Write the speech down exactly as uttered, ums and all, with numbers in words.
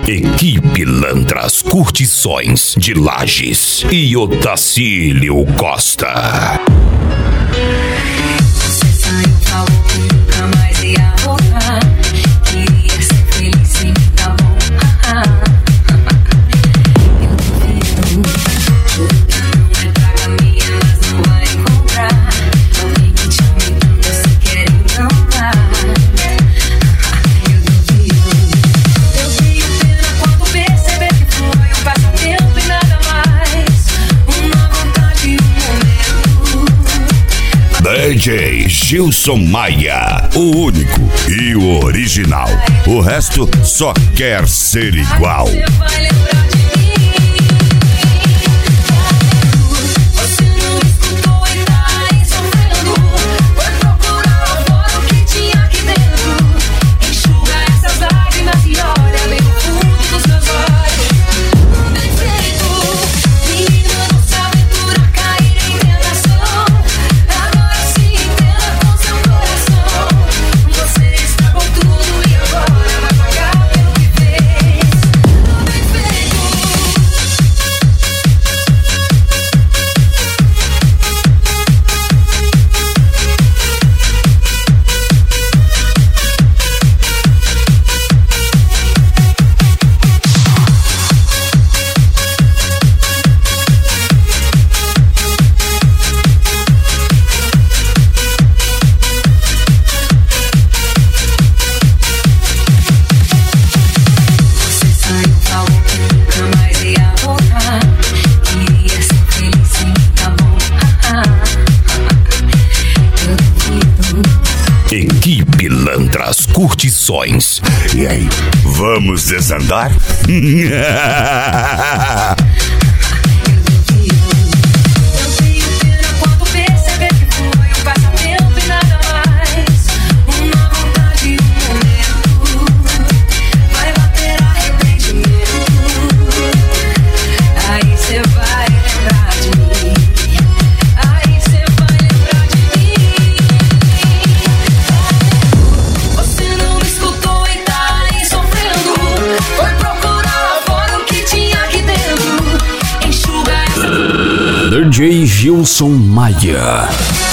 Equipe Lantras Curtições de Lages e Otacílio Costa. Você saiu, falou que nunca mais ia voltar. Queria ser feliz sem mim, tá bom? Ah, ah. Eu duvido. Não é praga minha, mas não vai encontrar alguém que te ame tanto, você quer então vá. Eu duvido. Eu tenho pena quando perceber que foi um passatempo e nada mais. Uma vontade e um momento. D J Gilson Maia, o único e o original. O resto só quer ser igual. Você vai lembrar de mim. Você não escutou e tá aí sofrendo. Foi procurar fora o que tinha aqui dentro. Enxuga essas lágrimas e olha bem no fundo dos meus olhos. Bem feito, menina, nossa aventura cair em tentação. Agora se entenda com seu coração. Você estragou tudo e agora vai pagar pelo que fez. Bem feito. Você saiu, falou que nunca mais ia voltar. Queria ser feliz sem mim, tá bom? Ah, ah. Eu duvido. Equipe Lantras Curtições. E aí, vamos desandar? Eu tenho pena quando perceber que foi um passatempo e nada mais. Uma vontade e um momento. Vai bater arrependimento. Aí cê vai lembrar de mim. Aí cê vai lembrar de mim. Você não escutou e tá aí sofrendo. Foi procurar lá fora o que tinha aqui dentro. Enxuga essa. D J Gilson Maia.